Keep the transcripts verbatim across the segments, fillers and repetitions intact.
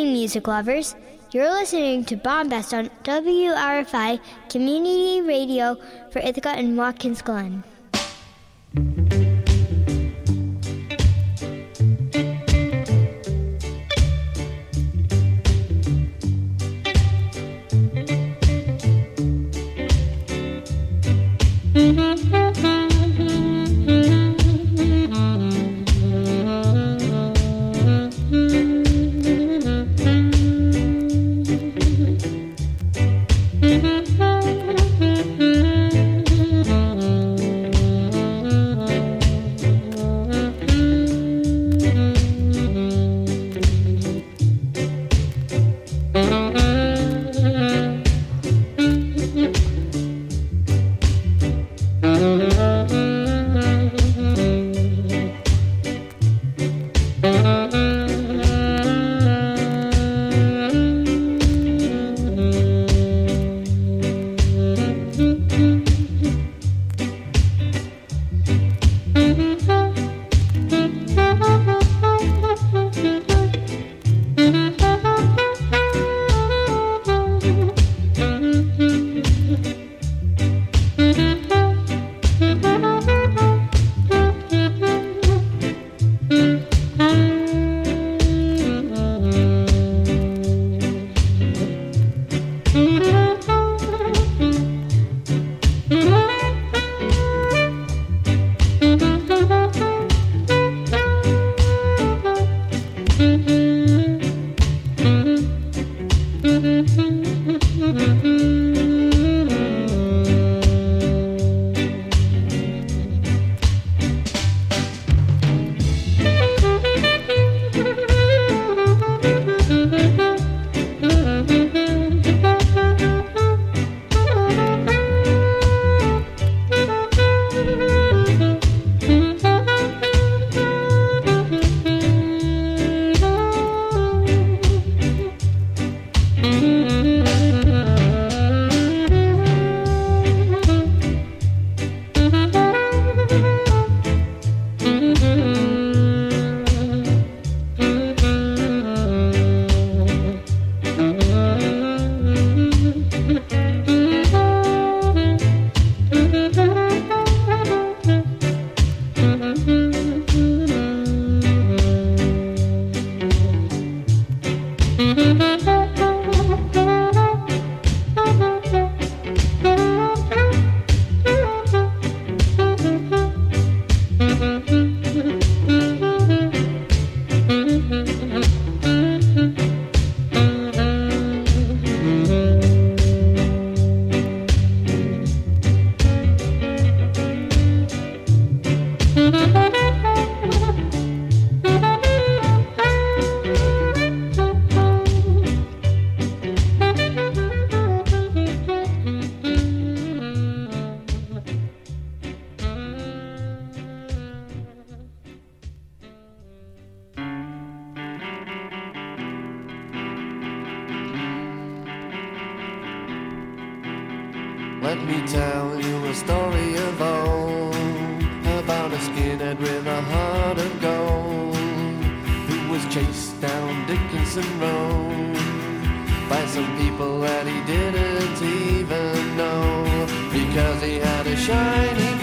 evening, music lovers. You're listening to Bombast on W R F I Community Radio for Ithaca and Watkins Glen. Let me tell you a story of old, about a skinhead with a heart of gold, who was chased down Dickinson Road by some people that he didn't even know, because he had a shiny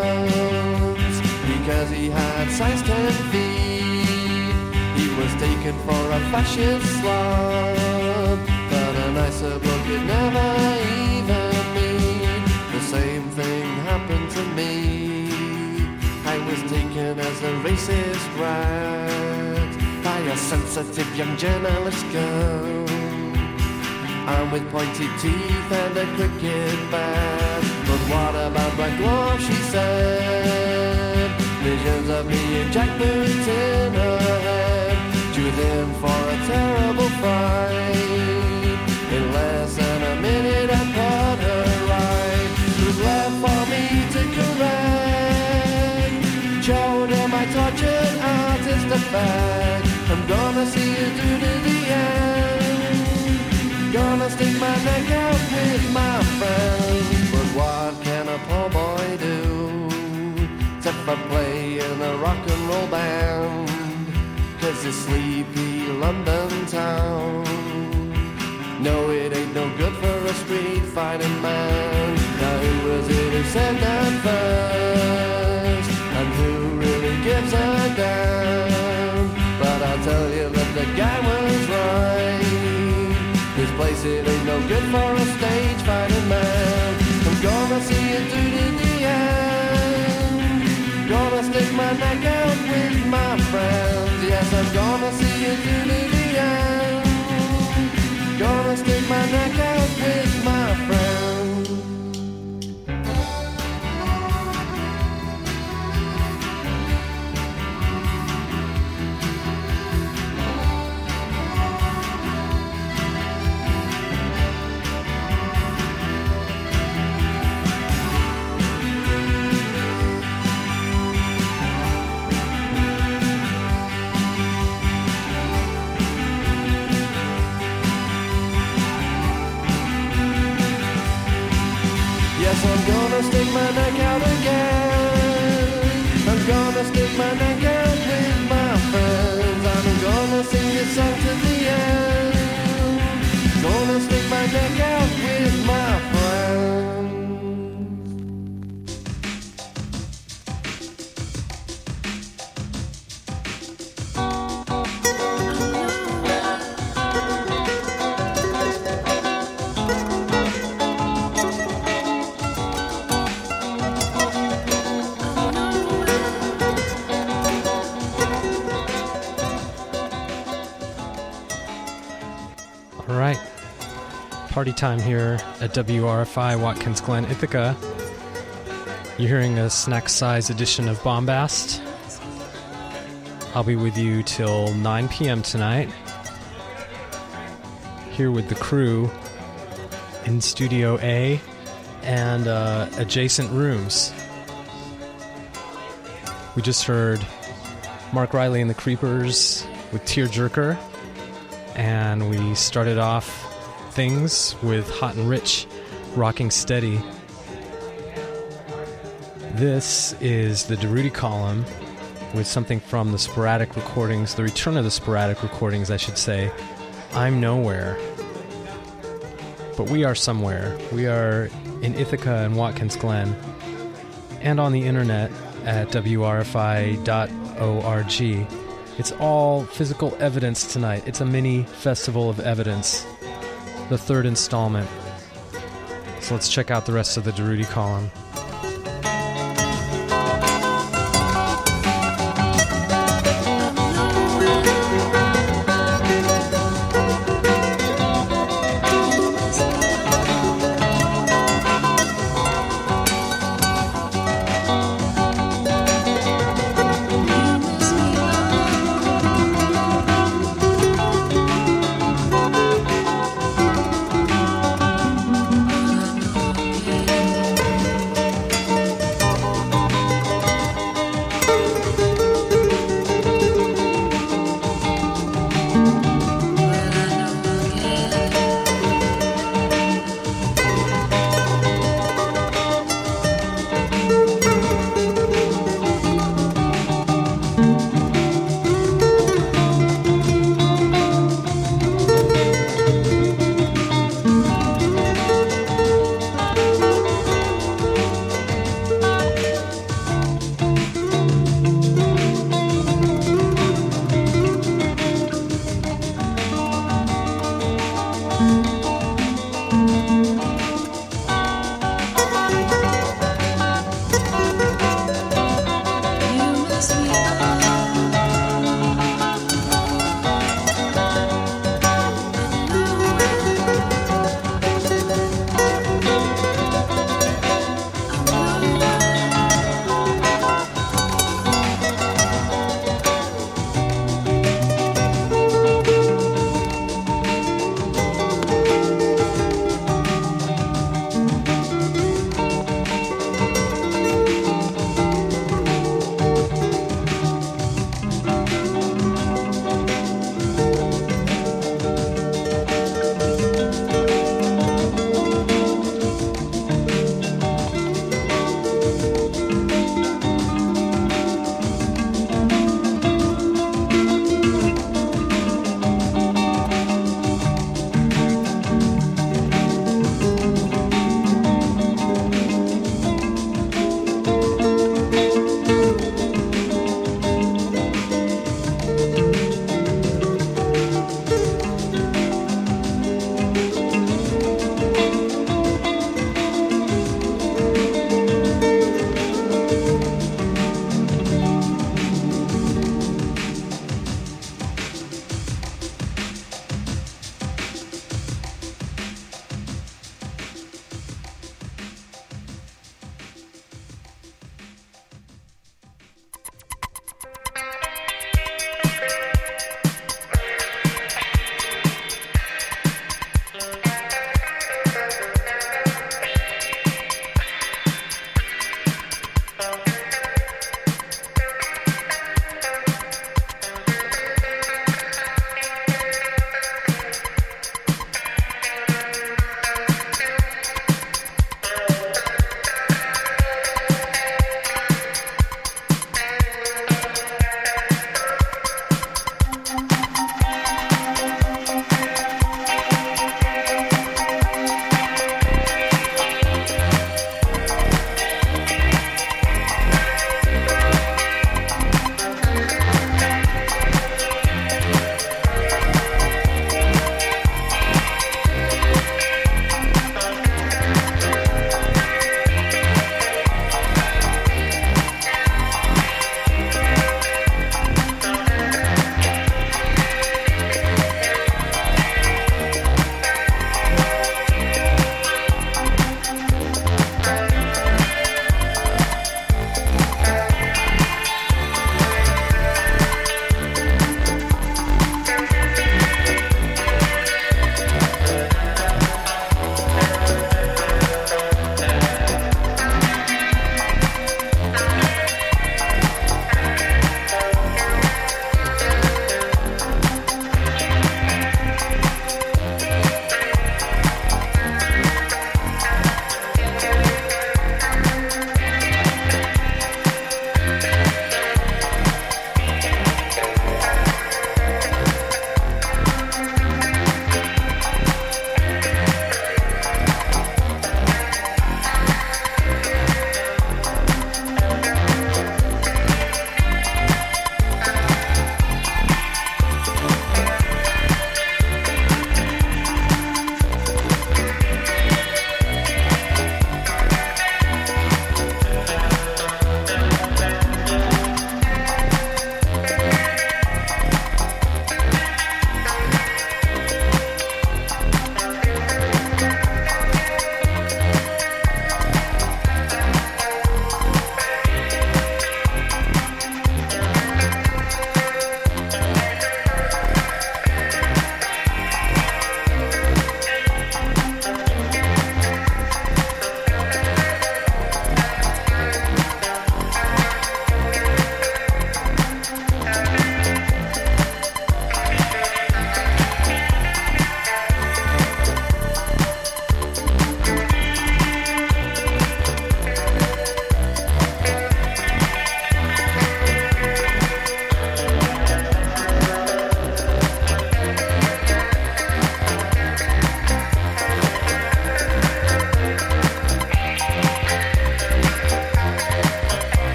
buns, because he had size ten feet. He was taken for a fascist slob, but a nicer bloke could never even meet. The same thing happened to me. I was taken as a racist rat by a sensitive young journalist girl, armed with pointy teeth and a cricket bat. But what about Black Dwarf, she said. Visions of me and Jack Boots in her head. She was in for a terrible fight. In less than a minute I caught her right. It was left for me to correct. Showed her my tortured artist effect. I'm gonna see you through to the end. Gonna stick my neck out with my friends. But what can a poor boy do except for play in a rock and roll band? 'Cause this sleepy London town good for a stage fighting man. I'm gonna see it through to the end. Gonna stick my neck out with my friends. Yes, I'm gonna see it through to the end. Gonna stick my neck out with my friends. Yes, I'm gonna stick my neck out again. I'm gonna stick my neck out with my friends. I'm gonna sing this song to the end. Gonna stick my neck out with my friends. All right, party time here at W R F I Watkins Glen, Ithaca. You're hearing a snack-size edition of Bombast. I'll be with you till nine p.m. tonight, here with the crew in Studio A and uh, adjacent rooms. We just heard Mark Riley and the Creepers with Tearjerker. And we started off things with Hot and Rich, Rocking Steady. This is the Durutti column with something from the sporadic recordings, the return of the sporadic recordings, I should say. I'm Nowhere. But we are somewhere. We are in Ithaca and Watkins Glen, and on the internet at W R F I dot org. It's all physical evidence tonight. It's a mini festival of evidence, the third installment. So let's check out the rest of the Durutti column.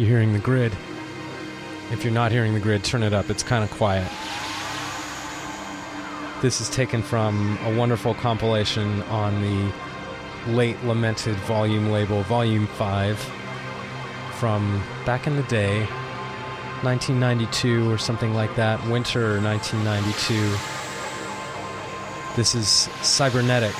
you're hearing the grid. If you're not hearing the grid, turn it up. It's kind of quiet. This is taken from a wonderful compilation on the late lamented volume label, Volume five, from back in the day, nineteen ninety-two or something like that, winter nineteen ninety-two. This is Cybernetic.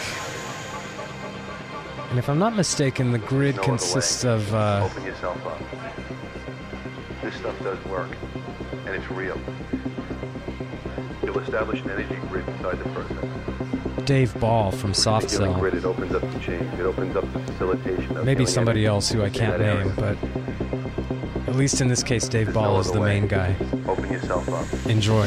And if I'm not mistaken, the grid no consists of... Uh, Open yourself up. This stuff does work, and it's real. You'll establish an energy grid inside the person. Dave Ball from Soft The healing Cell. grid, it opens up the change. It opens up the facilitation of Maybe healing somebody energy else who I in can't that area. name, but at least in this case, Dave There's Ball no is other the way. main guy. Open yourself up. Enjoy.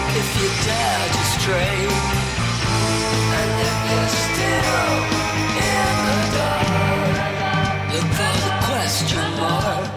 if you dare to stray. And if you're still in the dark, look for the question mark.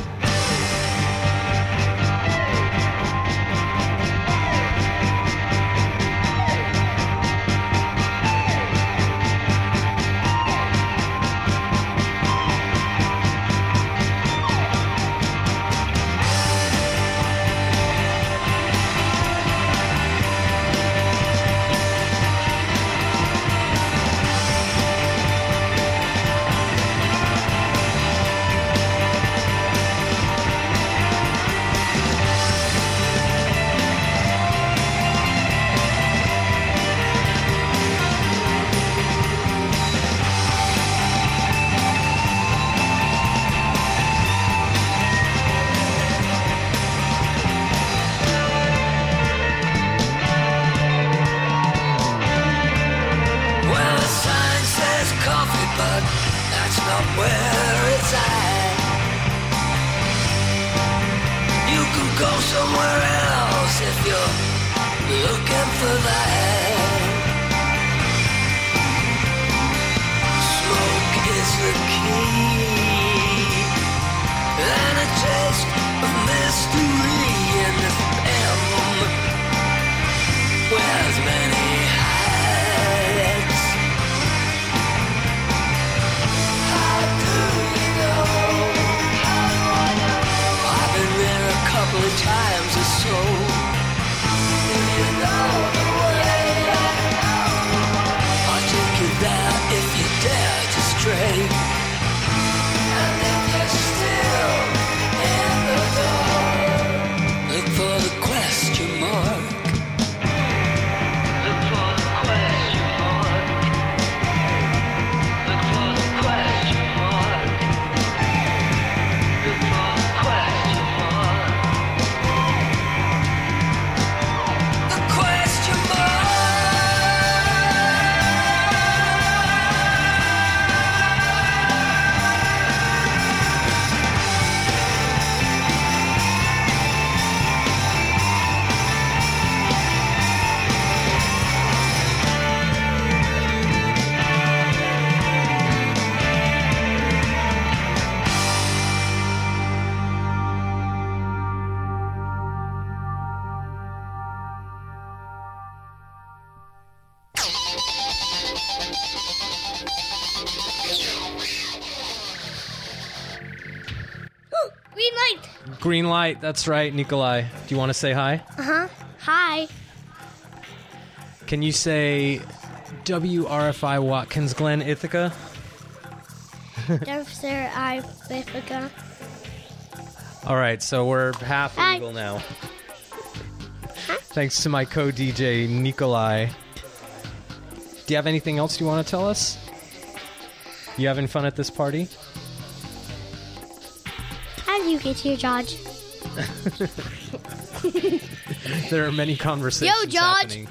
Green light, that's right, Nikolai. Do you want to say hi? Uh-huh. Hi. Can you say W R F I Watkins Glen, Ithaca? Dumpster I Ithaca. All right, so we're half Hi. legal now. Huh? Thanks to my co-D J, Nikolai. Do you have anything else you want to tell us? You having fun at this party? How do you get here, George? There are many conversations Yo, George! happening.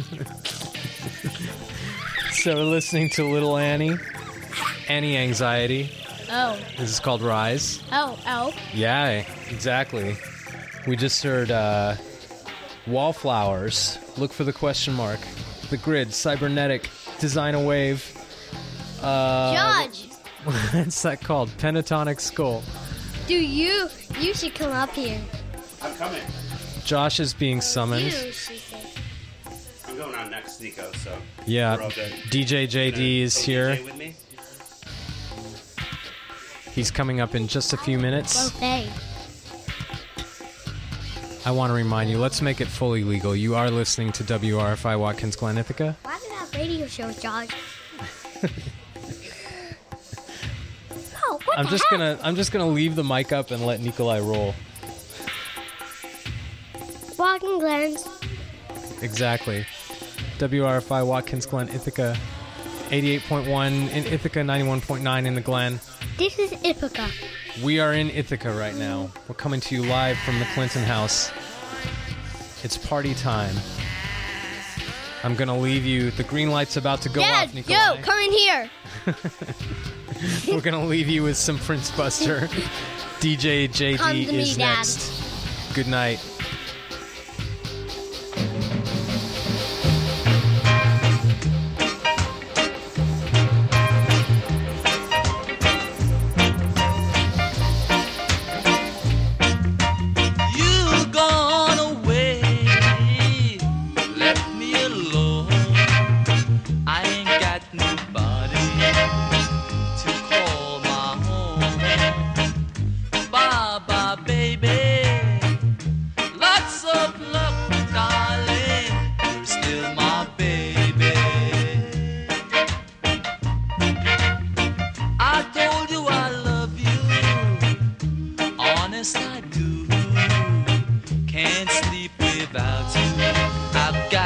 So we're listening to Little Annie. Annie Anxiety. Oh. This is called Rise. Oh, oh. Yeah, exactly. We just heard uh, Wallflowers. Look for the question mark. The Grid, Cybernetic, Design a Wave. Uh, George! What's that called? Pentatonic Skull. Dude, you, you should come up here. I'm coming. Josh is being summoned. You should say. I'm going on next, Nico, so... Yeah, we're all good. D J J D is Go here. D J with me? He's coming up in just a few minutes. Okay. I want to remind you, let's make it fully legal. You are listening to W R F I Watkins Glen, Ithaca. Why do we have radio shows, George? Oh, what I'm the just heck? gonna I'm just gonna leave the mic up and let Nikolai roll. Walking Glens. Exactly. W R F I Watkins Glen, Ithaca. eighty-eight point one in Ithaca, ninety-one point nine in the Glen. This is Ithaca. We are in Ithaca right now. We're coming to you live from the Clinton house. It's party time. I'm gonna leave you. The green light's about to go Dad, off, Nikolai. yo, come in here. We're gonna leave you with some Prince Buster. D J J D Come to me, is Dad. next. Good night.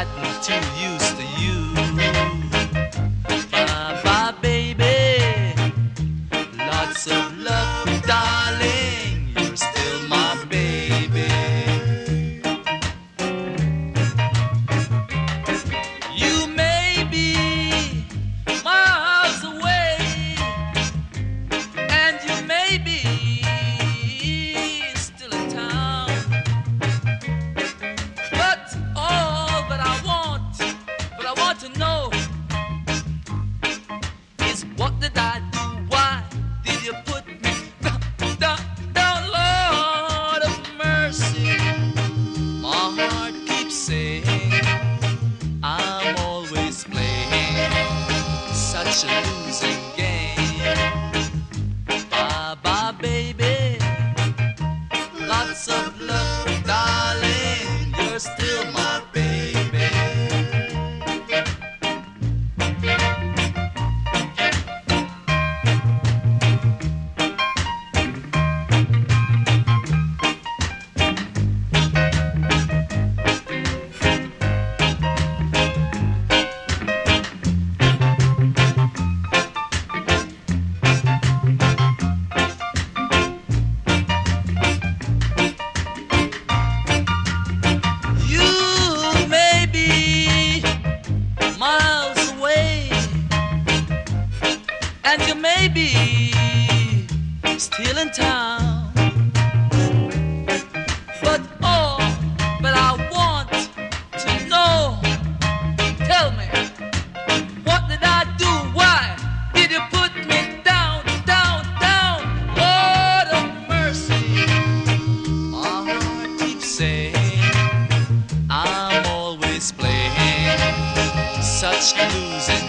gotten too used to you. Bye bye, baby. Lots of love, darling. You're still my baby. You may be miles away, and you may be still in town. But all that I want, what I want to know is what did I do? Why did you put me down, down, down, Lord of mercy? My heart keeps saying I'm always playing such a losing game. Bye bye, baby. Lots of love, darling. You're still my baby. You may be miles away, and you may be still in town. But all that I want to know, tell me, what did I do? Why did you put me down, down, down? Lord of mercy, my heart keeps saying I'm always playing such a losing